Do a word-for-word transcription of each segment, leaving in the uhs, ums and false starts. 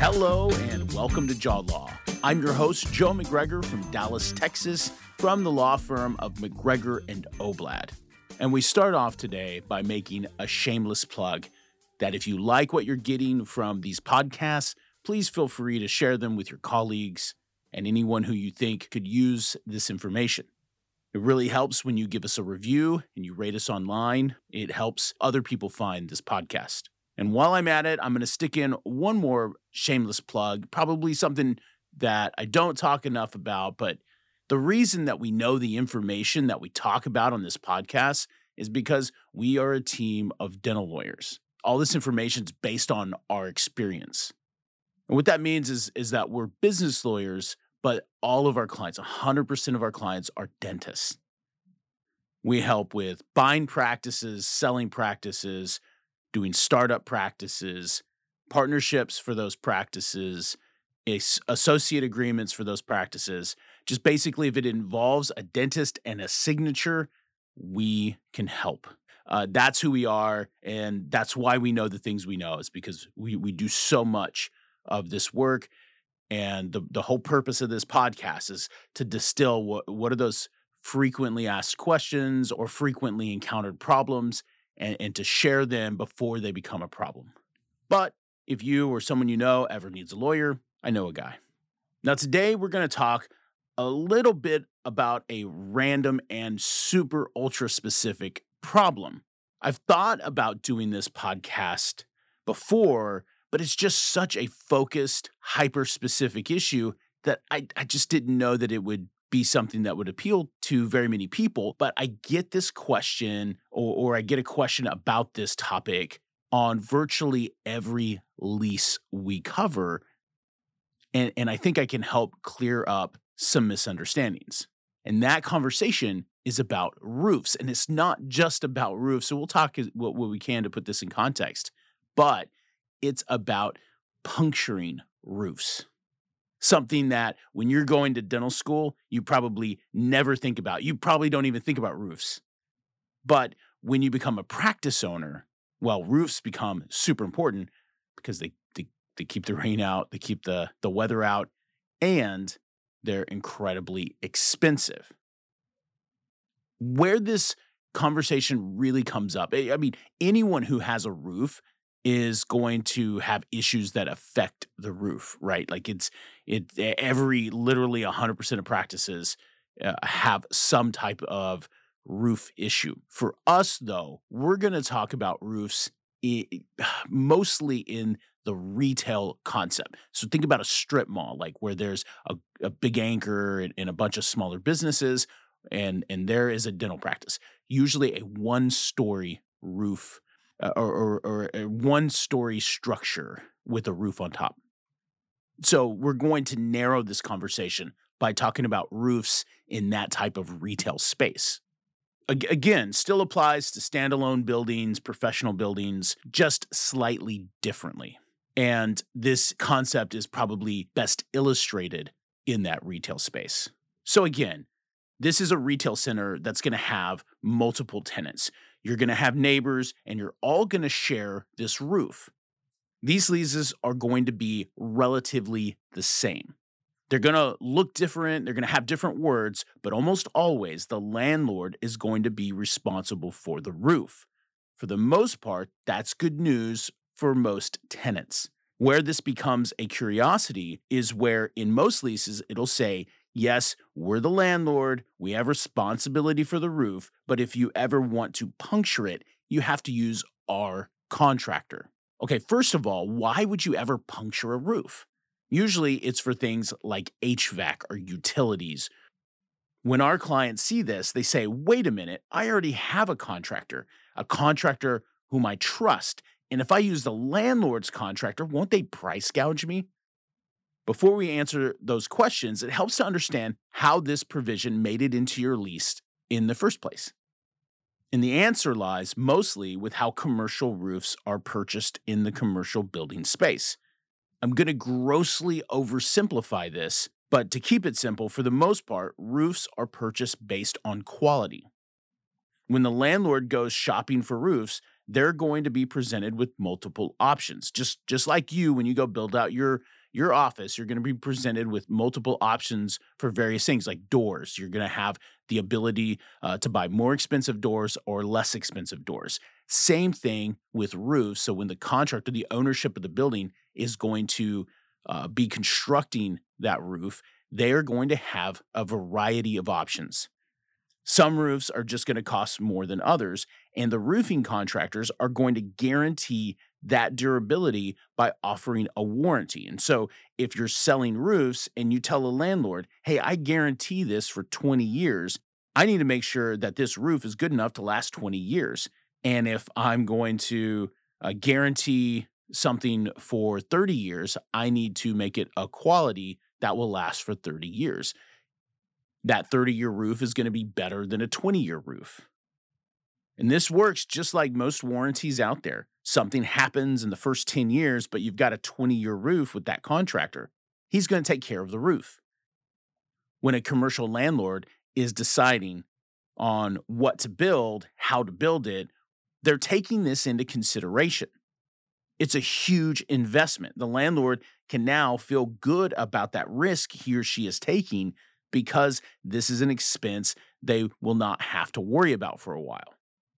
Hello and welcome to Jaw Law. I'm your host, Joe McGregor from Dallas, Texas, from the law firm of McGregor and Oblad. And we start off today by making a shameless plug that if you like what you're getting from these podcasts, please feel free to share them with your colleagues and anyone who you think could use this information. It really helps when you give us a review and you rate us online. It helps other people find this podcast. And while I'm at it, I'm going to stick in one more shameless plug, probably something that I don't talk enough about, but the reason that we know the information that we talk about on this podcast is because we are a team of dental lawyers. All this information is based on our experience. And what that means is, is that we're business lawyers, but all of our clients, one hundred percent of our clients are dentists. We help with buying practices, selling practices, doing startup practices, partnerships for those practices, associate agreements for those practices. Just basically, if it involves a dentist and a signature, we can help. Uh, that's who we are, and that's why we know the things we know, is because we we do so much of this work. And the, the whole purpose of this podcast is to distill what, what are those frequently asked questions or frequently encountered problems, and, and to share them before they become a problem. But if you or someone you know ever needs a lawyer, I know a guy. Now, today we're going to talk a little bit about a random and super ultra specific problem. I've thought about doing this podcast before, but it's just such a focused, hyper-specific issue that I, I just didn't know that it would be something that would appeal to very many people. But I get this question, or, or I get a question about this topic on virtually every lease we cover. And, and I think I can help clear up some misunderstandings. And that conversation is about roofs. And it's not just about roofs. So we'll talk what, what we can to put this in context. But it's about puncturing roofs. Something that when you're going to dental school, you probably never think about. You probably don't even think about roofs. But when you become a practice owner, well, roofs become super important because they, they, they keep the rain out, they keep the, the weather out, and they're incredibly expensive. Where this conversation really comes up, I mean, anyone who has a roof is going to have issues that affect the roof, right? Like it's, it, every, literally one hundred percent of practices uh, have some type of roof issue. For us, though, we're going to talk about roofs I- mostly in the retail concept. So think about a strip mall, like where there's a, a big anchor and, and a bunch of smaller businesses, and, and there is a dental practice, usually a one-story roof uh, or, or, or a one-story structure with a roof on top. So we're going to narrow this conversation by talking about roofs in that type of retail space. Again, still applies to standalone buildings, professional buildings, just slightly differently. And this concept is probably best illustrated in that retail space. So again, this is a retail center that's going to have multiple tenants. You're going to have neighbors, and you're all going to share this roof. These leases are going to be relatively the same. They're going to look different, they're going to have different words, but almost always the landlord is going to be responsible for the roof. For the most part, that's good news for most tenants. Where this becomes a curiosity is where in most leases it'll say, yes, we're the landlord, we have responsibility for the roof, but if you ever want to puncture it, you have to use our contractor. Okay, first of all, why would you ever puncture a roof? Usually it's for things like H V A C or utilities. When our clients see this, they say, wait a minute, I already have a contractor, a contractor whom I trust. And if I use the landlord's contractor, won't they price gouge me? Before we answer those questions, it helps to understand how this provision made it into your lease in the first place. And the answer lies mostly with how commercial roofs are purchased in the commercial building space. I'm going to grossly oversimplify this, but to keep it simple, for the most part, roofs are purchased based on quality. When the landlord goes shopping for roofs, they're going to be presented with multiple options. Just just like you, when you go build out your your office, you're going to be presented with multiple options for various things like doors. You're going to have the ability uh, to buy more expensive doors or less expensive doors. Same thing with roofs. So when the contractor, the ownership of the building is going to uh, be constructing that roof, they're going to have a variety of options. Some roofs are just going to cost more than others, and the roofing contractors are going to guarantee that durability by offering a warranty. And so if you're selling roofs and you tell a landlord, hey, I guarantee this for twenty years, I need to make sure that this roof is good enough to last twenty years. And if I'm going to uh, guarantee something for thirty years, I need to make it a quality that will last for thirty years. That thirty-year roof is going to be better than a twenty-year roof. And this works just like most warranties out there. Something happens in the first ten years, but you've got a twenty-year roof with that contractor. He's going to take care of the roof. When a commercial landlord is deciding on what to build, how to build it, they're taking this into consideration. It's a huge investment. The landlord can now feel good about that risk he or she is taking because this is an expense they will not have to worry about for a while.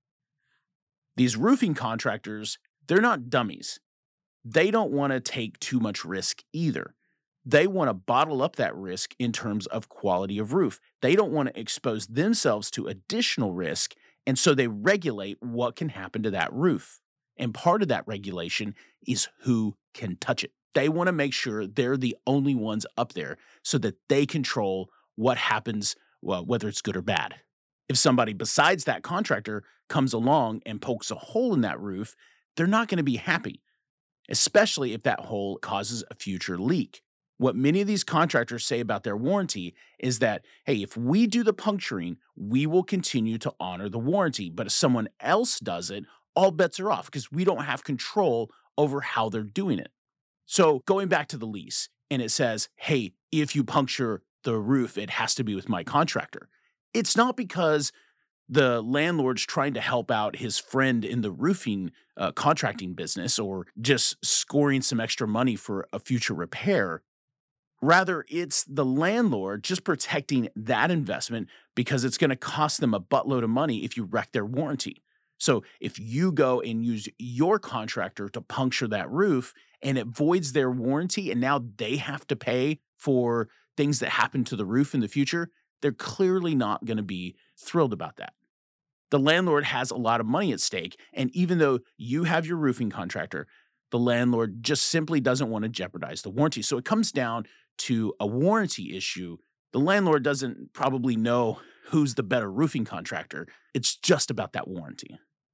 These roofing contractors, they're not dummies. They don't want to take too much risk either. They want to bottle up that risk in terms of quality of roof. They don't want to expose themselves to additional risk, and so they regulate what can happen to that roof. And part of that regulation is who can touch it. They want to make sure they're the only ones up there so that they control what happens, well, whether it's good or bad. If somebody besides that contractor comes along and pokes a hole in that roof, they're not going to be happy, especially if that hole causes a future leak. What many of these contractors say about their warranty is that, hey, if we do the puncturing, we will continue to honor the warranty. But if someone else does it, all bets are off because we don't have control over how they're doing it. So going back to the lease, and it says, hey, if you puncture the roof, it has to be with my contractor. It's not because the landlord's trying to help out his friend in the roofing uh, contracting business or just scoring some extra money for a future repair. Rather, it's the landlord just protecting that investment because it's going to cost them a buttload of money if you wreck their warranty. So if you go and use your contractor to puncture that roof and it voids their warranty and now they have to pay for things that happen to the roof in the future, they're clearly not going to be thrilled about that. The landlord has a lot of money at stake, and even though you have your roofing contractor, the landlord just simply doesn't want to jeopardize the warranty. So it comes down to a warranty issue. The landlord doesn't probably know who's the better roofing contractor. It's just about that warranty.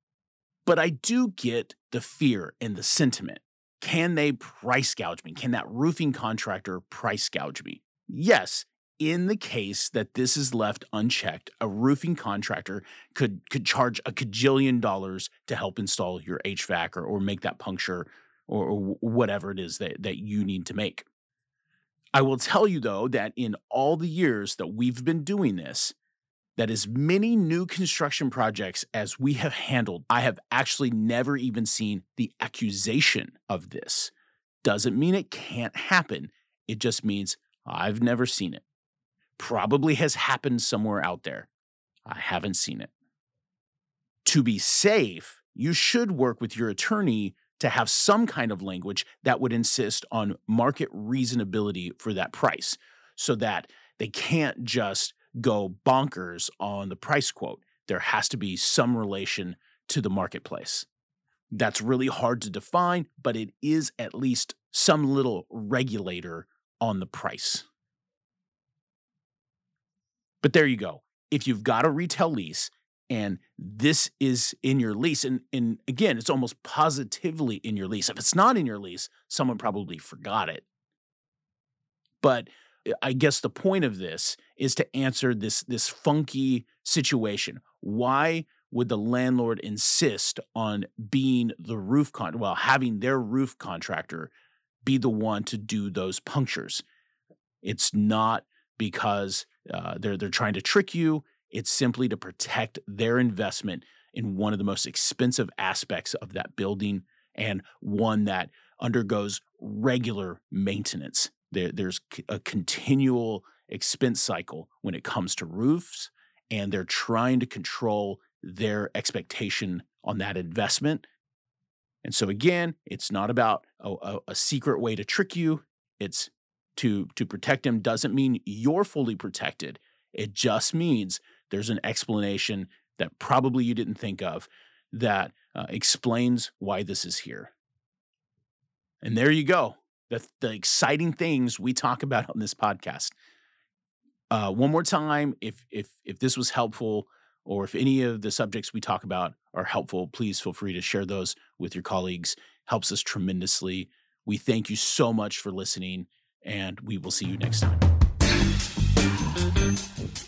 But I do get the fear and the sentiment. Can they price gouge me? Can that roofing contractor price gouge me? Yes, in the case that this is left unchecked, a roofing contractor could, could charge a cajillion dollars to help install your H V A C or, or make that puncture or, or whatever it is that, that you need to make. I will tell you, though, that in all the years that we've been doing this, that as many new construction projects as we have handled, I have actually never even seen the accusation of this. Doesn't mean it can't happen. It just means I've never seen it. Probably has happened somewhere out there. I haven't seen it. To be safe, you should work with your attorney to have some kind of language that would insist on market reasonability for that price so that they can't just go bonkers on the price quote. There has to be some relation to the marketplace. That's really hard to define, but it is at least some little regulator on the price. But there you go. If you've got a retail lease and this is in your lease, and, and again, it's almost positively in your lease. If it's not in your lease, someone probably forgot it. But I guess the point of this is to answer this, this funky situation. Why would the landlord insist on being the roof con, well, having their roof contractor be the one to do those punctures? It's not because uh, they're they're trying to trick you. It's simply to protect their investment in one of the most expensive aspects of that building and one that undergoes regular maintenance. There, there's a continual expense cycle when it comes to roofs, and they're trying to control their expectation on that investment. And so again, it's not about a, a, a secret way to trick you. It's to, to protect them doesn't mean you're fully protected. It just means there's an explanation that probably you didn't think of that uh, explains why this is here. And there you go. The, the exciting things we talk about on this podcast. Uh, one more time, if if if this was helpful, or if any of the subjects we talk about are helpful, please feel free to share those with your colleagues. Helps us tremendously. We thank you so much for listening, and we will see you next time.